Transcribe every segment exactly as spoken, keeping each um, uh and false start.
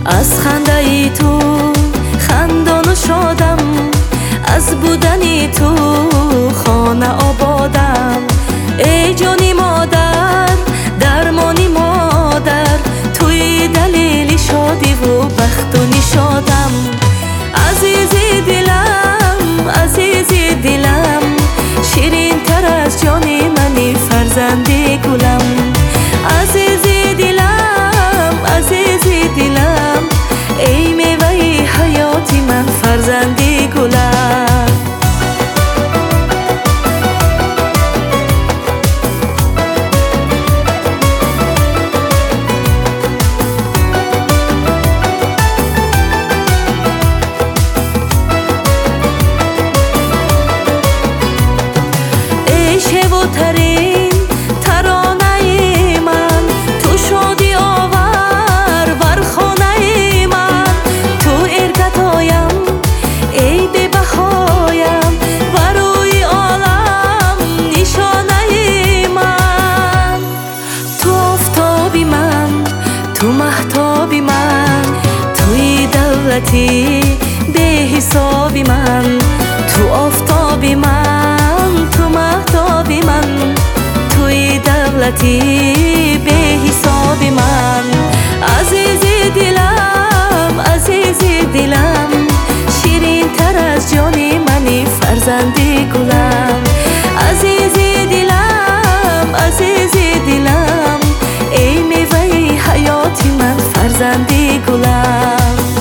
از خنده تو خندان شدم، از بودن تو خانه آبادم. ای جانی مادر، درمانی مادر، توی دلیل شادی و بختونی شدم. عزیزی دلم، عزیزی دلم، شیرین تر از جانی منی فرزندی گلم. عزیزی دلم، عزیزی دلم، ای میوه حیاتی من فرزندی گلم. ای شیواترین ترانه من، تو شادی آور بر خانه من. تو ارکتایم ای بی بهایم، و روی عالم نشانه من. تو آفتابی من، تو مهتابی من، توی دولتی به حسابی من. تو آفتابی من، تو مهتابی من، توی دولتی به حسابی من. عزیزی دلم، عزیزی دلم، شیرین تر از جانی منی فرزندی گلم. عزیزی دلم، عزیزی دلم، ای میوه حیاتی من فرزندی گلم.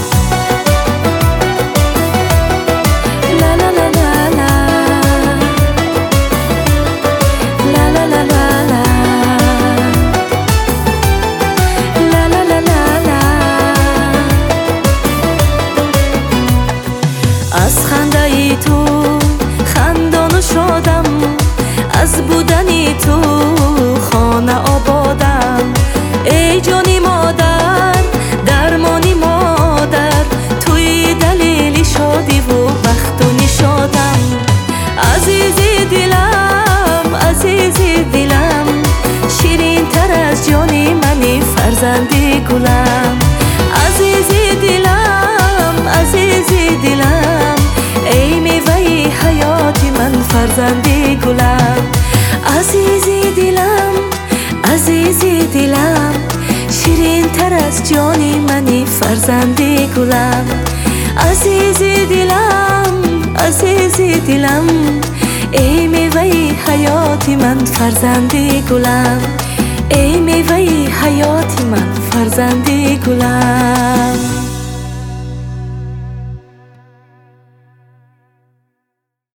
از خنده تو خندان شدم، از بودن تو خانه آبادم. ای جانی مادر، درمانی مادر، توی دلیل شادی و بختونی شدم. عزیزی دلم، عزیزی دلم، شیرین تر از جانی منی فرزندی گلم. عزیزی دلم، عزیزی دلم، ای میوه حیاتی من فرزندی گلم. عزیزی دلم، عزیزی دلم، شیرین تر از جانی منی فرزندی گلم. عزیزی دلم، عزیزی دلم، ای میوه حیاتی من فرزندی گلم. ای میوه حیاتی من فرزندی گلم.